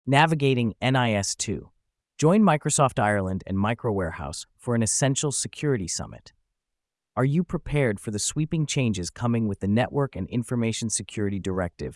Navigating NIS2. Join Microsoft Ireland and MicroWarehouse for an essential security summit. Are you prepared for the sweeping changes coming with the Network and Information Security Directive,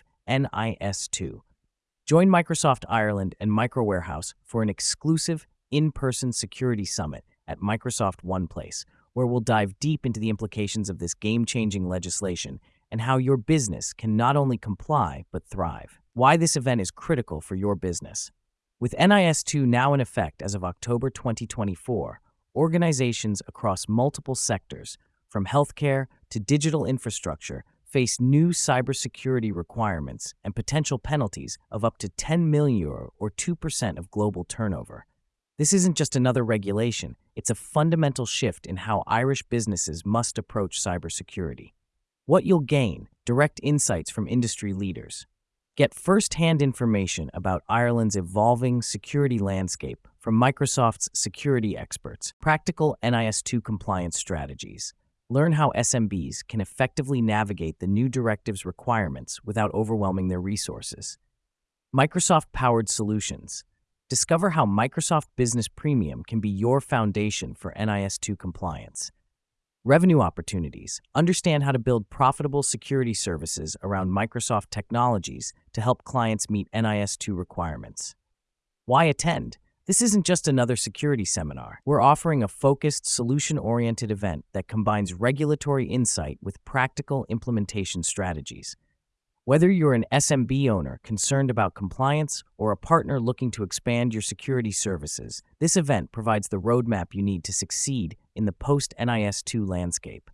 NIS2? Join Microsoft Ireland and MicroWarehouse for an exclusive, in-person security summit at Microsoft OnePlace, where we'll dive deep into the implications of this game-changing legislation and how your business can not only comply but thrive. Why this event is critical for your business. With NIS2 now in effect as of October 2024, organizations across multiple sectors, from healthcare to digital infrastructure, face new cybersecurity requirements and potential penalties of up to €10 million or 2% of global turnover. This isn't just another regulation, it's a fundamental shift in how Irish businesses must approach cybersecurity. What you'll gain: direct insights from industry leaders. Get first-hand information about Ireland's evolving security landscape from Microsoft's security experts. Practical NIS2 compliance strategies. Learn how SMBs can effectively navigate the new directive's requirements without overwhelming their resources. Microsoft-powered solutions. Discover how Microsoft Business Premium can be your foundation for NIS2 compliance. Revenue opportunities. Understand how to build profitable security services around Microsoft technologies to help clients meet NIS2 requirements. Why attend? This isn't just another security seminar. We're offering a focused, solution-oriented event that combines regulatory insight with practical implementation strategies. Whether you're an SMB owner concerned about compliance or a partner looking to expand your security services, this event provides the roadmap you need to succeed in the post-NIS2 landscape.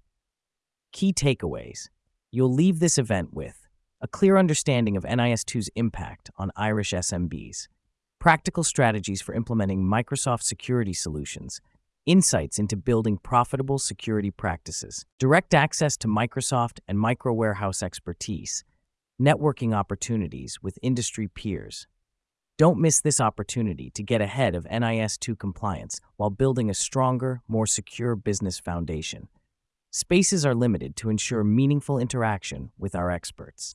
Key takeaways. You'll leave this event with a clear understanding of NIS2's impact on Irish SMBs, practical strategies for implementing Microsoft security solutions, insights into building profitable security practices, direct access to Microsoft and MicroWarehouse expertise, networking opportunities with industry peers. Don't miss this opportunity to get ahead of NIS2 compliance while building a stronger, more secure business foundation. Spaces are limited to ensure meaningful interaction with our experts.